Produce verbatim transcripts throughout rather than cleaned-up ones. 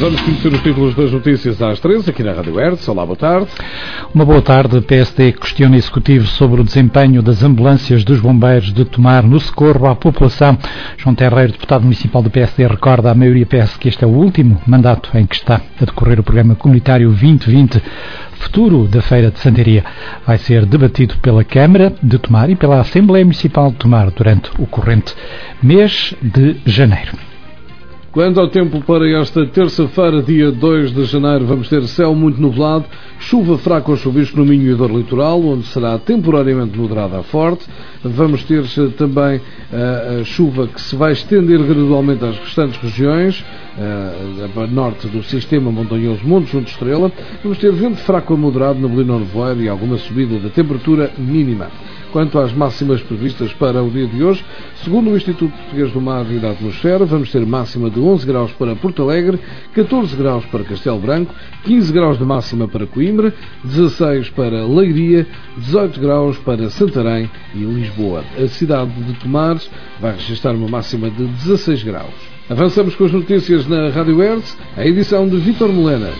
Vamos conhecer os títulos das notícias às três, aqui na Rádio Hertz. Olá, boa tarde. Uma boa tarde. P S D questiona o Executivo sobre o desempenho das ambulâncias dos bombeiros de Tomar no socorro à população. João Terreiro, deputado municipal do P S D, recorda à maioria P S que este é o último mandato em que está a decorrer o programa comunitário vinte vinte. Futuro da Feira de Santaria vai ser debatido pela Câmara de Tomar e pela Assembleia Municipal de Tomar durante o corrente mês de janeiro. Quanto ao tempo para esta terça-feira, dia dois de janeiro, vamos ter céu muito nublado, chuva fraca ou chuvisco no Minho e dor litoral, onde será temporariamente moderada a forte. Vamos ter também a, a chuva que se vai estender gradualmente às restantes regiões, a, a norte do sistema montanhoso Monte Junto Estrela. Vamos ter vento fraco a moderado no Belino Nevoeiro e alguma subida da temperatura mínima. Quanto às máximas previstas para o dia de hoje, segundo o Instituto Português do Mar e da Atmosfera, vamos ter máxima de onze graus para Porto Alegre, catorze graus para Castelo Branco, quinze graus de máxima para Coimbra, dezasseis para Leiria, dezoito graus para Santarém e Lisboa. A cidade de Tomar vai registrar uma máxima de dezasseis graus. Avançamos com as notícias na Rádio Hertz, a edição de Vítor Molenas.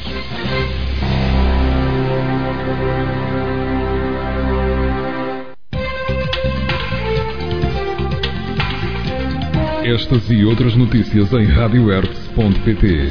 Estas e outras notícias em rádio hertz ponto pt.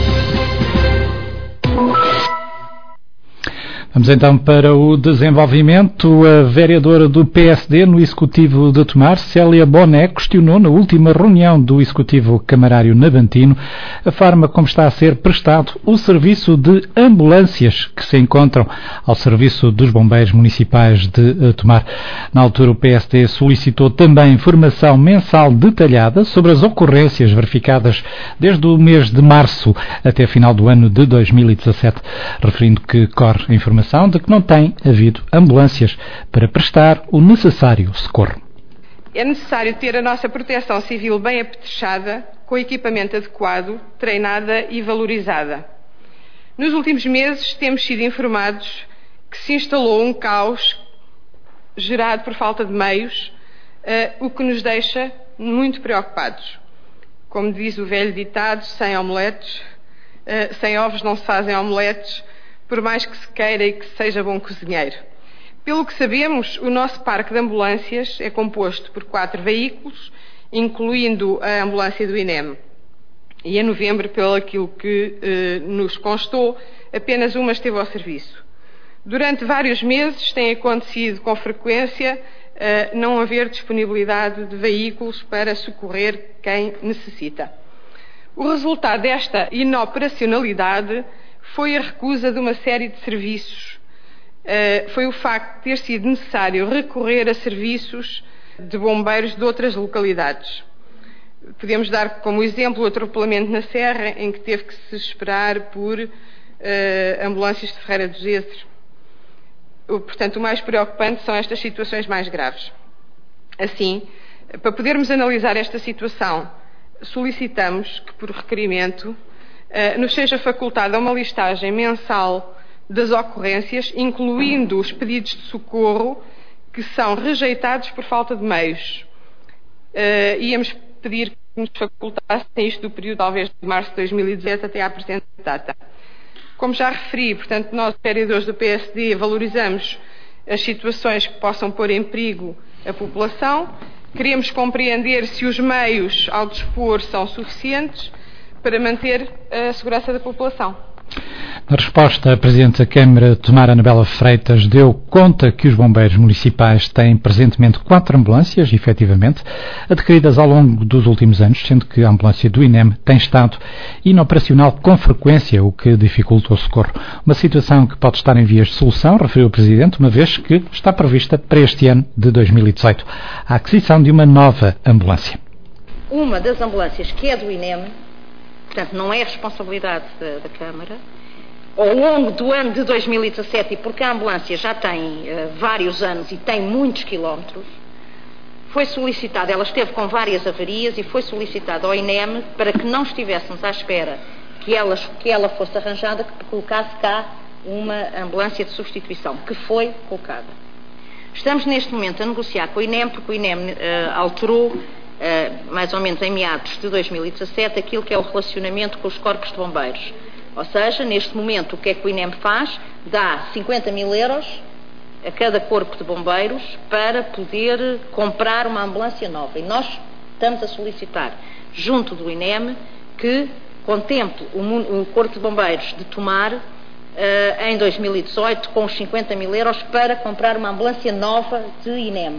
Vamos então para o desenvolvimento. A vereadora do P S D no Executivo de Tomar, Célia Boné, questionou na última reunião do Executivo Camarário Navantino a forma como está a ser prestado o serviço de ambulâncias que se encontram ao serviço dos bombeiros municipais de Tomar. Na altura, o P S D solicitou também informação mensal detalhada sobre as ocorrências verificadas desde o mês de março até final do ano de dois mil e dezassete, referindo que corre a informação de que não tem havido ambulâncias para prestar o necessário socorro. É necessário ter a nossa proteção civil bem apetrechada, com equipamento adequado, treinada e valorizada. Nos últimos meses temos sido informados que se instalou um caos gerado por falta de meios, uh, o que nos deixa muito preocupados. Como diz o velho ditado, sem omeletes, uh, sem ovos não se fazem omeletes, por mais que se queira e que seja bom cozinheiro. Pelo que sabemos, o nosso parque de ambulâncias é composto por quatro veículos, incluindo a ambulância do I N E M. E em novembro, pelo aquilo que eh, nos constou, apenas uma esteve ao serviço. Durante vários meses tem acontecido com frequência eh, não haver disponibilidade de veículos para socorrer quem necessita. O resultado desta inoperacionalidade foi a recusa de uma série de serviços. Uh, foi o facto de ter sido necessário recorrer a serviços de bombeiros de outras localidades. Podemos dar como exemplo o atropelamento na Serra, em que teve que se esperar por uh, ambulâncias de Ferreira do Gesso. Portanto, o mais preocupante são estas situações mais graves. Assim, para podermos analisar esta situação, solicitamos que, por requerimento, Uh, nos seja facultada uma listagem mensal das ocorrências, incluindo os pedidos de socorro que são rejeitados por falta de meios. Uh, íamos pedir que nos facultassem isto do período, talvez, de março de dois mil e dezessete até à presente data. Como já referi, portanto, nós, vereadores do P S D, valorizamos as situações que possam pôr em perigo a população. Queremos compreender se os meios ao dispor são suficientes para manter a segurança da população. Na resposta, a Presidente da Câmara, Tomar Anabela Freitas, deu conta que os bombeiros municipais têm presentemente quatro ambulâncias, efetivamente, adquiridas ao longo dos últimos anos, sendo que a ambulância do I N E M tem estado inoperacional com frequência, o que dificulta o socorro. Uma situação que pode estar em vias de solução, referiu o Presidente, uma vez que está prevista para este ano de dois mil e dezoito a aquisição de uma nova ambulância. Uma das ambulâncias que é do I N E M, portanto, não é responsabilidade da, da Câmara, ao longo do ano de dois mil e dezassete, e porque a ambulância já tem uh, vários anos e tem muitos quilómetros, foi solicitada, ela esteve com várias avarias e foi solicitada ao I N E M para que não estivéssemos à espera que ela, que ela fosse arranjada, que colocasse cá uma ambulância de substituição, que foi colocada. Estamos neste momento a negociar com o I N E M, porque o I N E M uh, alterou, uh, mais ou menos em meados de dois mil e dezassete, aquilo que é o relacionamento com os corpos de bombeiros. Ou seja, neste momento, o que é que o INEM faz? Dá cinquenta mil euros a cada corpo de bombeiros para poder comprar uma ambulância nova. E nós estamos a solicitar, junto do INEM, que contemple o, o Corpo de Bombeiros de Tomar, uh, em dois mil e dezoito, com os cinquenta mil euros para comprar uma ambulância nova de INEM.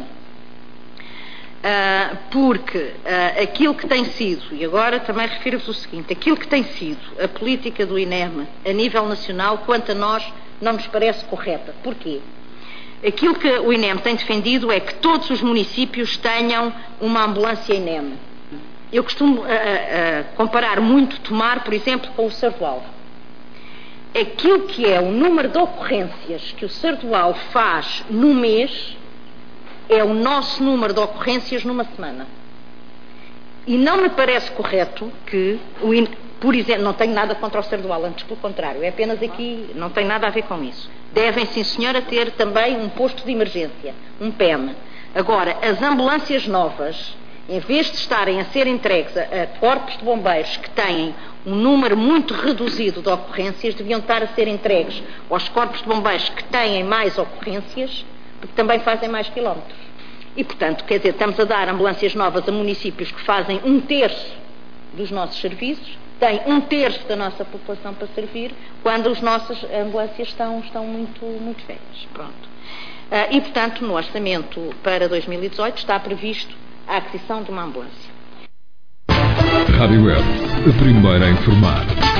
Uh, porque uh, aquilo que tem sido, e agora também refiro-vos o seguinte, aquilo que tem sido a política do INEM a nível nacional, quanto a nós, não nos parece correta. Porquê? Aquilo que o INEM tem defendido é que todos os municípios tenham uma ambulância INEM. Eu costumo uh, uh, comparar muito Tomar, por exemplo, com o Sardual. Aquilo que é o número de ocorrências que o Sardual faz no mês é o nosso número de ocorrências numa semana. E não me parece correto que, o INEM, por exemplo, não tenho nada contra o Sardual, antes pelo contrário, é apenas aqui, não tem nada a ver com isso. Devem, sim senhora, ter também um posto de emergência, um P E M. Agora, as ambulâncias novas, em vez de estarem a ser entregues a, a corpos de bombeiros que têm um número muito reduzido de ocorrências, deviam estar a ser entregues aos corpos de bombeiros que têm mais ocorrências, porque também fazem mais quilómetros. E, portanto, quer dizer, estamos a dar ambulâncias novas a municípios que fazem um terço dos nossos serviços, têm um terço da nossa população para servir, quando as nossas ambulâncias estão, estão muito, muito velhas. Pronto. Uh, e, portanto, no orçamento para dois mil e dezoito está previsto a aquisição de uma ambulância. Rádio Web, a primeira a informar.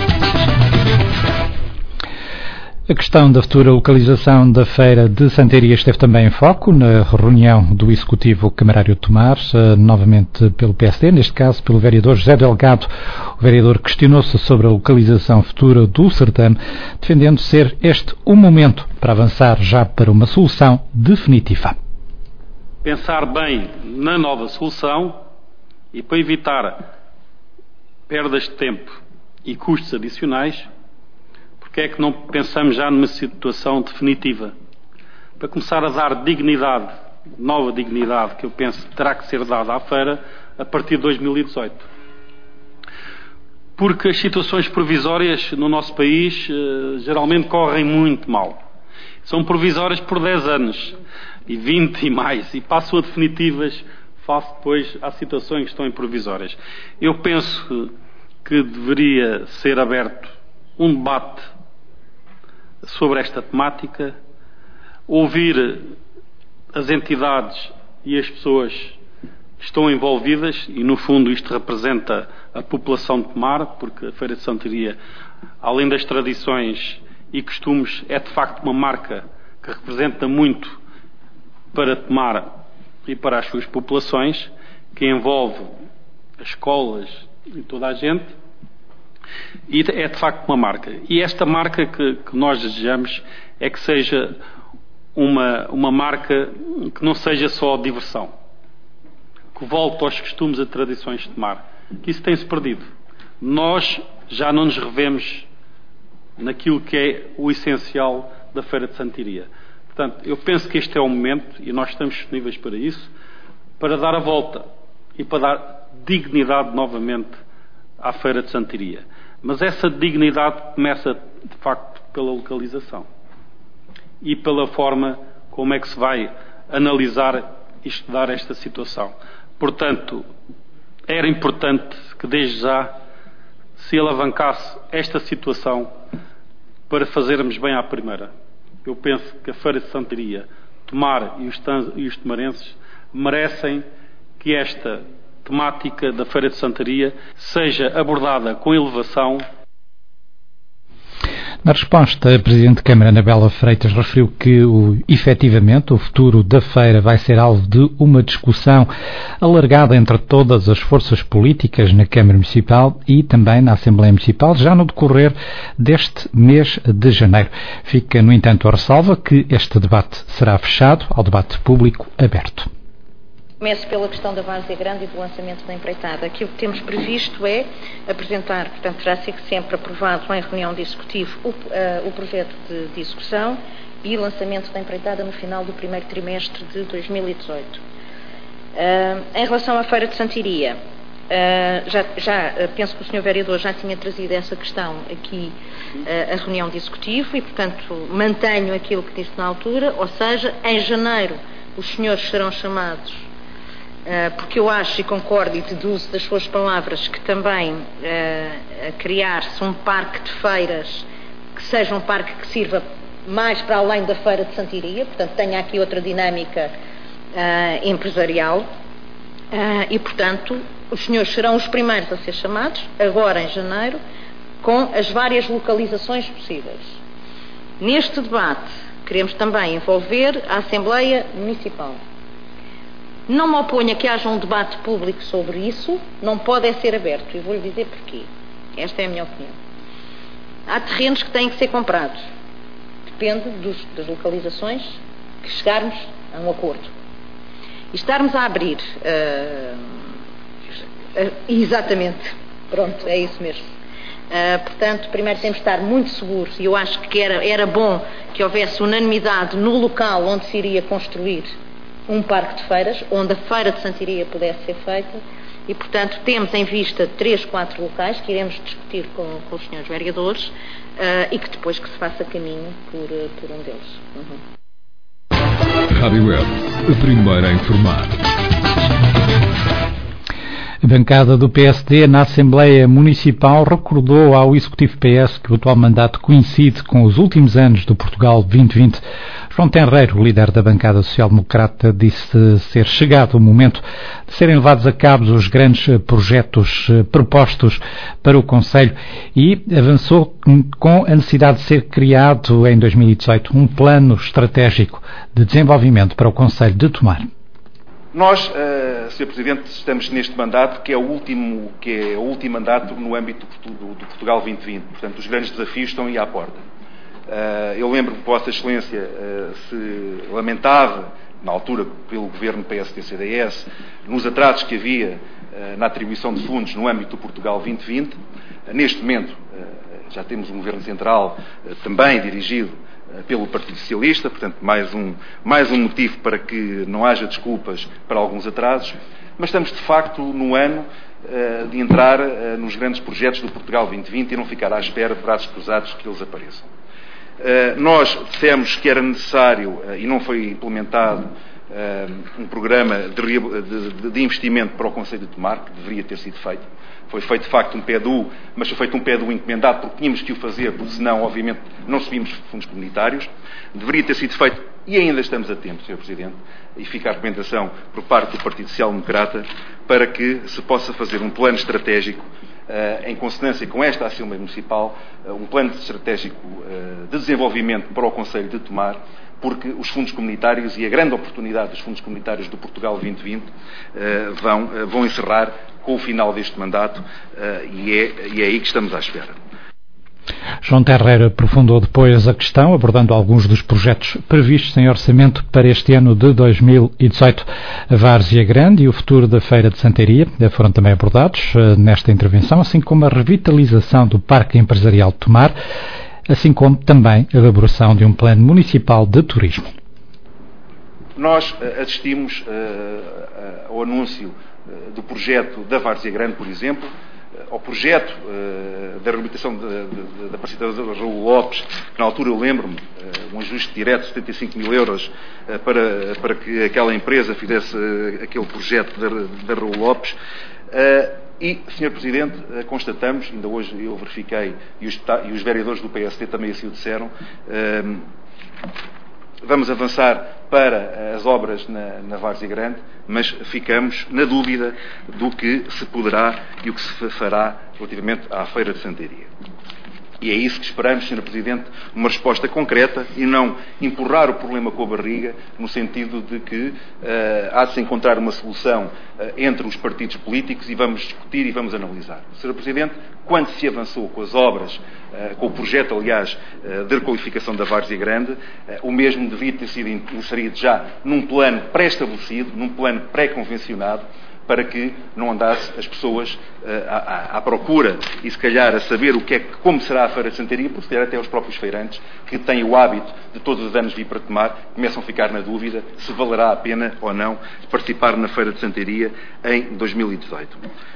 A questão da futura localização da Feira de Santaria esteve também em foco na reunião do Executivo Camarário de Tomar, novamente pelo P S D, neste caso pelo vereador José Delgado. O vereador questionou-se sobre a localização futura do certame, defendendo ser este o momento para avançar já para uma solução definitiva. Pensar bem na nova solução e para evitar perdas de tempo e custos adicionais, porque é que não pensamos já numa situação definitiva? Para começar a dar dignidade, nova dignidade, que eu penso que terá que ser dada à feira a partir de dois mil e dezoito. Porque as situações provisórias no nosso país eh, geralmente correm muito mal. São provisórias por dez anos, e vinte e mais, e passam a definitivas face depois às situações que estão em provisórias. Eu penso que deveria ser aberto um debate sobre esta temática, ouvir as entidades e as pessoas que estão envolvidas, e no fundo isto representa a população de Tomar, porque a Feira de Santaria, além das tradições e costumes, é de facto uma marca que representa muito para Tomar e para as suas populações, que envolve as escolas e toda a gente, e é de facto uma marca. E esta marca que, que nós desejamos é que seja uma, uma marca que não seja só diversão, que volte aos costumes e tradições de Tomar, que isso tem-se perdido. Nós já não nos revemos naquilo que é o essencial da Feira de Santaria. Portanto, eu penso que este é o momento, e nós estamos disponíveis para isso, para dar a volta e para dar dignidade novamente à Feira de Santaria. Mas essa dignidade começa, de facto, pela localização e pela forma como é que se vai analisar e estudar esta situação. Portanto, era importante que desde já se alavancasse esta situação para fazermos bem à primeira. Eu penso que a Feira de Santaria, Tomar e os, e os tomarenses merecem que esta temática da Feira de Santaria seja abordada com elevação. Na resposta, a Presidente de Câmara, Anabela Freitas, referiu que, o, efetivamente, o futuro da feira vai ser alvo de uma discussão alargada entre todas as forças políticas na Câmara Municipal e também na Assembleia Municipal, já no decorrer deste mês de janeiro. Fica, no entanto, a ressalva que este debate será fechado ao debate público aberto. Começo pela questão da Várzea Grande e do lançamento da empreitada. Aquilo que temos previsto é apresentar, portanto, terá sido sempre aprovado em reunião de executivo o, uh, o projeto de, de execução e lançamento da empreitada no final do primeiro trimestre de dois mil e dezoito. Uh, em relação à Feira de Santaria, Uh, já, já uh, penso que o senhor Vereador já tinha trazido essa questão aqui uh, à reunião de executivo e, portanto, mantenho aquilo que disse na altura, ou seja, em janeiro os senhores serão chamados, uh, porque eu acho e concordo e deduzo das suas palavras que também uh, a criar-se um parque de feiras que seja um parque que sirva mais para além da Feira de Santiria, portanto tenha aqui outra dinâmica uh, empresarial. Uh, e, portanto, os senhores serão os primeiros a ser chamados, agora em janeiro, com as várias localizações possíveis. Neste debate, queremos também envolver a Assembleia Municipal. Não me oponho a que haja um debate público sobre isso, não pode é ser aberto, e vou-lhe dizer porquê. Esta é a minha opinião. Há terrenos que têm que ser comprados. Depende dos, das localizações que chegarmos a um acordo. E estarmos a abrir uh, uh, exatamente, pronto, é isso mesmo. Uh, portanto, primeiro temos de estar muito seguros, e eu acho que era, era bom que houvesse unanimidade no local onde se iria construir um parque de feiras, onde a Feira de Santiria pudesse ser feita, e portanto temos em vista três, quatro locais que iremos discutir com, com os senhores vereadores, uh, e que depois que se faça caminho por, por um deles. Uhum. Rádio Web, a primeira a informar. A bancada do P S D na Assembleia Municipal recordou ao Executivo P S que o atual mandato coincide com os últimos anos do Portugal vinte vinte. João Tenreiro, líder da bancada social-democrata, disse ser chegado o momento de serem levados a cabo os grandes projetos propostos para o Conselho e avançou com a necessidade de ser criado em dois mil e dezoito um plano estratégico de desenvolvimento para o Conselho de Tomar. Nós, uh, senhor Presidente, estamos neste mandato, que é o último, que é o último mandato no âmbito do, do, do Portugal vinte vinte. Portanto, os grandes desafios estão aí à porta. Uh, eu lembro que Vossa Excelência uh, se lamentava, na altura, pelo governo P S D C D S, nos atrasos que havia uh, na atribuição de fundos no âmbito do Portugal vinte vinte. Uh, neste momento, uh, já temos um governo central uh, também dirigido pelo Partido Socialista, portanto, mais um, mais um motivo para que não haja desculpas para alguns atrasos, mas estamos, de facto, no ano uh, de entrar uh, nos grandes projetos do Portugal vinte vinte e não ficar à espera de braços cruzados que eles apareçam. Uh, nós dissemos que era necessário, uh, e não foi implementado, uh, um programa de, de, de investimento para o Conselho de Tomar, que deveria ter sido feito. Foi feito, de facto, um P E D U, mas foi feito um P E D U encomendado porque tínhamos que o fazer, porque senão, obviamente, não subimos fundos comunitários. Deveria ter sido feito, e ainda estamos a tempo, senhor Presidente, e fica a recomendação por parte do Partido Social Democrata para que se possa fazer um plano estratégico Uh, em consonância com esta Assembleia Municipal, uh, um plano estratégico uh, de desenvolvimento para o Conselho de Tomar, porque os fundos comunitários e a grande oportunidade dos fundos comunitários do Portugal vinte vinte uh, vão, uh, vão encerrar com o final deste mandato uh, e, é, e é aí que estamos à espera. João Tenreiro aprofundou depois a questão, abordando alguns dos projetos previstos em orçamento para este ano de dois mil e dezoito. A Várzea Grande e o futuro da Feira de Santiria foram também abordados nesta intervenção, assim como a revitalização do Parque Empresarial de Tomar, assim como também a elaboração de um plano municipal de turismo. Nós assistimos uh, ao anúncio uh, do projeto da Várzea Grande, por exemplo, ao projeto uh, da reabilitação da Aparecida da Raul Lopes, que na altura eu lembro-me, uh, um ajuste direto de setenta e cinco mil euros uh, para, para que aquela empresa fizesse uh, aquele projeto da, da Raul Lopes. Uh, e, senhor Presidente, uh, constatamos, ainda hoje eu verifiquei, e os, e os vereadores do P S D também assim o disseram, uh, vamos avançar para as obras na, na Várzea Grande, mas ficamos na dúvida do que se poderá e o que se fará relativamente à Feira de Santiria. E é isso que esperamos, senhor Presidente, uma resposta concreta e não empurrar o problema com a barriga, no sentido de que uh, há de se encontrar uma solução uh, entre os partidos políticos e vamos discutir e vamos analisar. senhor Presidente, quando se avançou com as obras, uh, com o projeto, aliás, uh, de requalificação da Várzea Grande, uh, o mesmo devia ter sido inserido já num plano pré-estabelecido, num plano pré-convencionado, para que não andasse as pessoas uh, à, à procura e, se calhar, a saber o que é, como será a Feira de Santiria, porque, se calhar, até os próprios feirantes, que têm o hábito de todos os anos vir para Tomar, começam a ficar na dúvida se valerá a pena ou não participar na Feira de Santiria em dois mil e dezoito.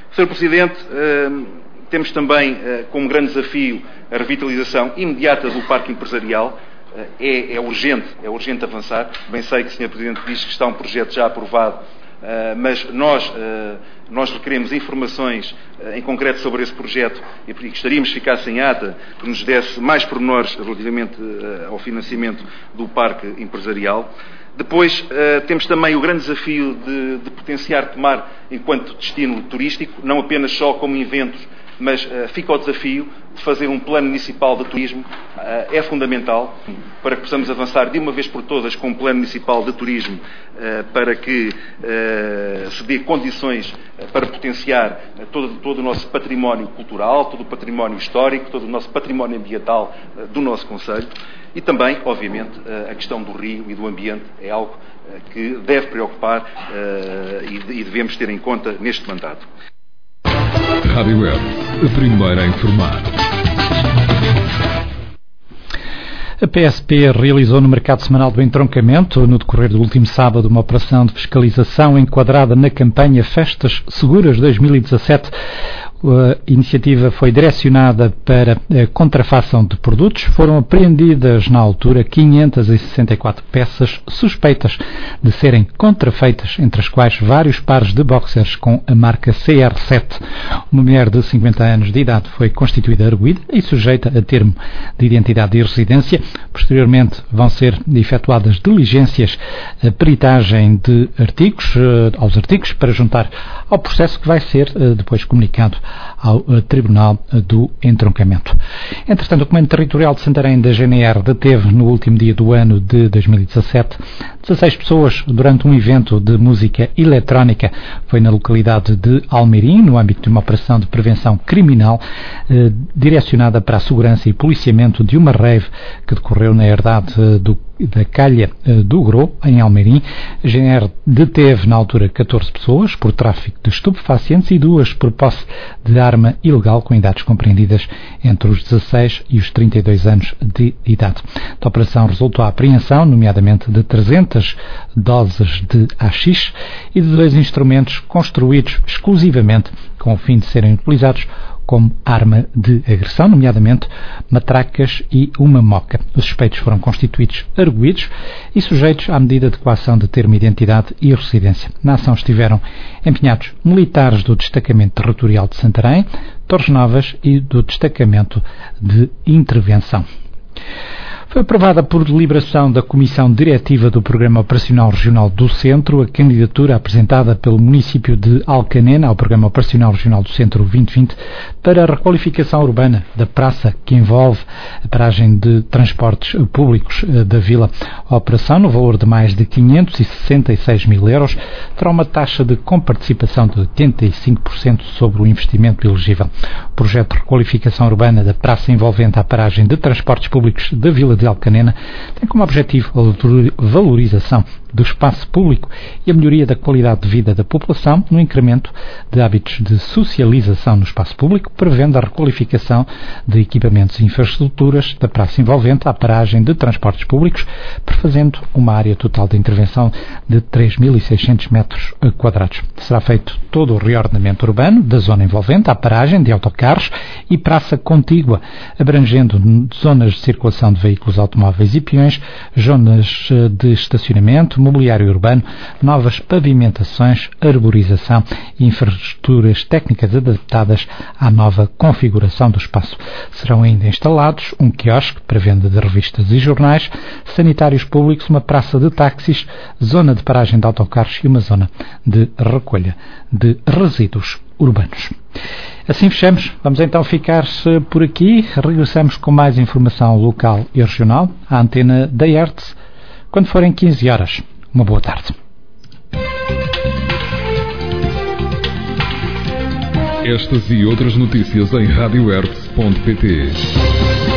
senhor Presidente, temos também como grande desafio a revitalização imediata do parque empresarial. É, é urgente, é urgente avançar. Bem sei que o senhor Presidente diz que está um projeto já aprovado, mas nós, nós requeremos informações em concreto sobre esse projeto e gostaríamos que ficasse em ata, que nos desse mais pormenores relativamente ao financiamento do parque empresarial. Depois, uh, temos também o grande desafio de, de potenciar Tomar enquanto destino turístico, não apenas só como eventos, mas uh, fica o desafio de fazer um plano municipal de turismo. Uh, é fundamental para que possamos avançar de uma vez por todas com um plano municipal de turismo, uh, para que uh, se dê condições para potenciar uh, todo, todo o nosso património cultural, todo o património histórico, todo o nosso património ambiental uh, do nosso concelho. E também, obviamente, a questão do rio e do ambiente é algo que deve preocupar e devemos ter em conta neste mandato. Rádio Web, a primeira a informar. A P S P realizou no mercado semanal do entroncamento, no decorrer do último sábado, uma operação de fiscalização enquadrada na campanha Festas Seguras dois mil e dezassete. A iniciativa foi direcionada para a contrafação de produtos. Foram apreendidas na altura quinhentas e sessenta e quatro peças suspeitas de serem contrafeitas, entre as quais vários pares de boxers com a marca C R sete. Uma mulher de cinquenta anos de idade foi constituída arguida e sujeita a termo de identidade e residência. Posteriormente vão ser efetuadas diligências, a peritagem de artigos, aos artigos para juntar ao processo que vai ser depois comunicado ao Tribunal do Entroncamento. Entretanto, o Comando Territorial de Santarém da G N R deteve no último dia do ano de dois mil e dezassete dezasseis pessoas durante um evento de música eletrónica. Foi na localidade de Almeirim, no âmbito de uma operação de prevenção criminal eh, direcionada para a segurança e policiamento de uma rave que decorreu na herdade eh, do da Calha do Grô, em Almeirim. A G N R deteve na altura catorze pessoas por tráfico de estupefacientes e duas por posse de arma ilegal com idades compreendidas entre os dezasseis e os trinta e dois anos de idade. Da operação resultou a apreensão, nomeadamente de trezentas doses de haxixe e de dois instrumentos construídos exclusivamente com o fim de serem utilizados como arma de agressão, nomeadamente matracas e uma moca. Os suspeitos foram constituídos arguidos e sujeitos à medida de coação de termo de identidade e residência. Na ação estiveram empenhados militares do Destacamento Territorial de Santarém, Torres Novas e do Destacamento de Intervenção. Foi aprovada por deliberação da Comissão Diretiva do Programa Operacional Regional do Centro a candidatura apresentada pelo município de Alcanena ao Programa Operacional Regional do Centro vinte vinte para a requalificação urbana da praça, que envolve a paragem de transportes públicos da vila. A operação, no valor de mais de quinhentos e sessenta e seis mil euros, terá uma taxa de comparticipação de oitenta e cinco por cento sobre o investimento elegível. O projeto de requalificação urbana da praça envolvente a paragem de transportes públicos da vila de Alcanena tem como objetivo a valorização do espaço público e a melhoria da qualidade de vida da população no incremento de hábitos de socialização no espaço público, prevendo a requalificação de equipamentos e infraestruturas da praça envolvente à paragem de transportes públicos, prefazendo uma área total de intervenção de três mil e seiscentos metros quadrados. Será feito todo o reordenamento urbano da zona envolvente à paragem de autocarros e praça contígua, abrangendo zonas de circulação de veículos automóveis e peões, zonas de estacionamento, mobiliário urbano, novas pavimentações, arborização e infraestruturas técnicas adaptadas à nova configuração do espaço. Serão ainda instalados um quiosque para venda de revistas e jornais, sanitários públicos, uma praça de táxis, zona de paragem de autocarros e uma zona de recolha de resíduos urbanos. Assim fechamos. Vamos então ficar por aqui. Regressamos com mais informação local e regional à antena da I E R T S quando forem quinze horas. Uma boa tarde. Estas e outras notícias em rádio ertes ponto pt.